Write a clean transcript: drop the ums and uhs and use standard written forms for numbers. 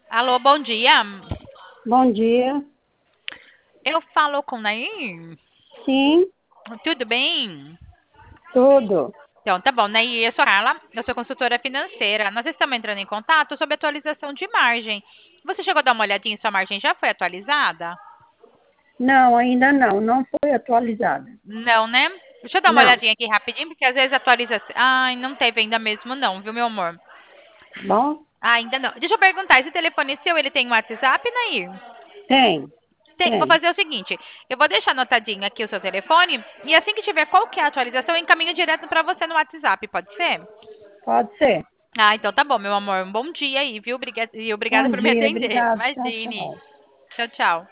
Alô, bom dia. Bom dia. Eu falo com Nair. Sim, Tudo bem? tudo. Então, tá bom, Nair, eu sou a Carla, eu sou consultora financeira. Nós estamos entrando em contato sobre atualização de margem. Você chegou a dar uma olhadinha se a margem já foi atualizada? Não, ainda não. Não foi atualizada. Não, né? Deixa eu dar uma Não. olhadinha aqui rapidinho, porque às vezes atualiza. Ai, não teve ainda mesmo, não, viu, meu amor? Tá bom? Ainda não. Deixa eu perguntar, esse telefone seu, ele tem um WhatsApp, Nair? Tem, Tem. Vou tem. fazer o seguinte, eu vou deixar anotadinho aqui o seu telefone e assim que tiver qualquer atualização, eu encaminho direto para você no WhatsApp, pode ser? Pode ser. Ah, então tá bom, meu amor. Um bom dia aí, viu? E obrigada Bom por me dia, atender. obrigado. Tchau, Imagine. tchau. Tchau, tchau.